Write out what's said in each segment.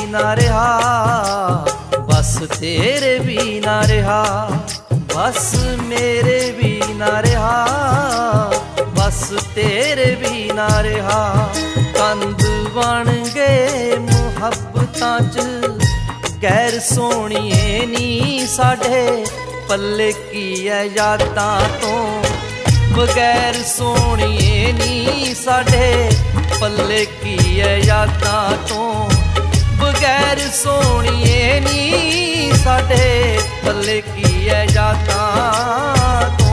बिना रहा, बस तेरे बिना रहा, बस मेरे बिना रहा, बस तेरे बिना रहा। कंध बन गए मुहब्बतां च गैर सोहणिए नी साडे, पल्ले की है यादां तो बगैर सोहणिए नी साडे, पल्ले की है यादां तो बगैर सोहणिए नी साडे, पल्ले की है यादां तो।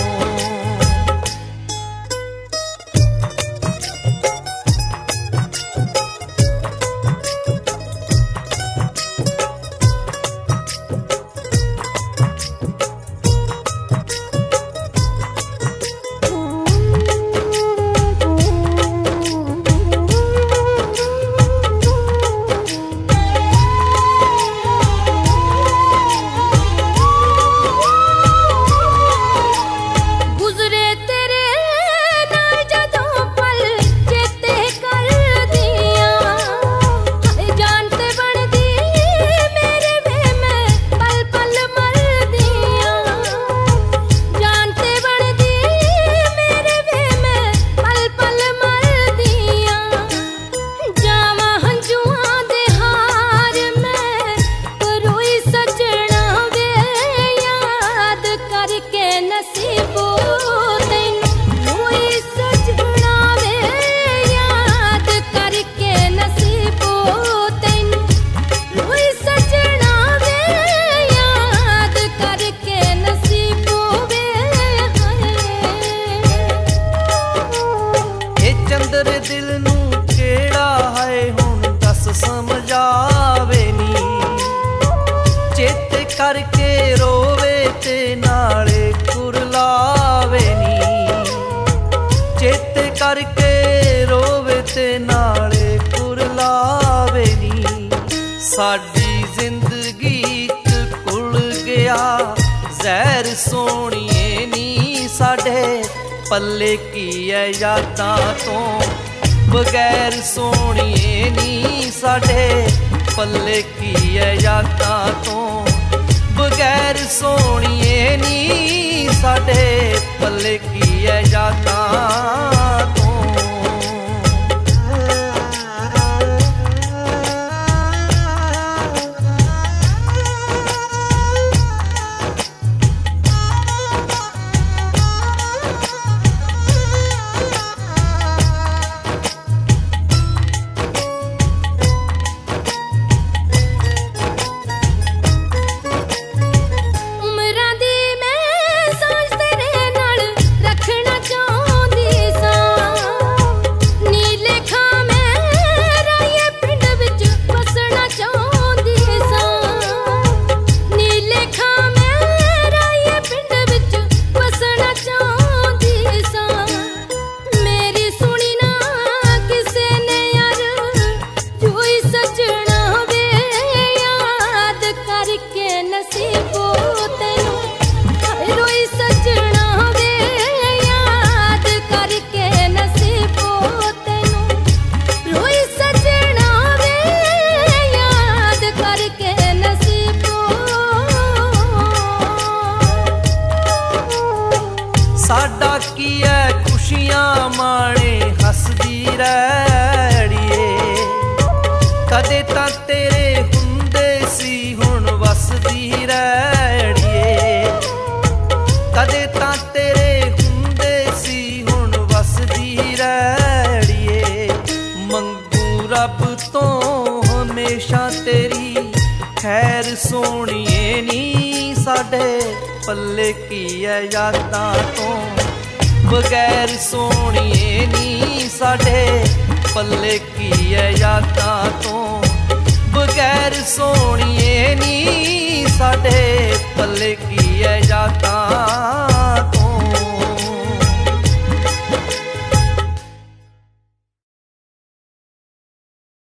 दिल नू केड़ा है हुण दस समझावे नी, चेते करके रोवे ते नाले कुरलावे नी, चेते करके रोवे ते नाले कुरलावे नी। साडी जिंदगी च कुल गया जहर सोहणिए नी साडे, पल्ले की है यादां तो बगैर सोहणिए नी साडे, पल्ले की है यादां तो बगैर सोहणिए नी साडे, पल्ले की है यादां तो। साडा की है खुशियां माणे हसदी रैड़िए, कदे तां तेरे हुंदे सी हुण वसदी रैड़िए, कदे तां तेरे हुंदे सी हुण वसदी रैड़िए। मंगू रब तो हमेशा तेरी खैर सोहणिए नी साडे, पल्ले की है यादां तो बगैर सोहणिए नी साडे, पल्ले की है यादां तो बगैर सोहणिए नी साडे, पल्ले की है यादां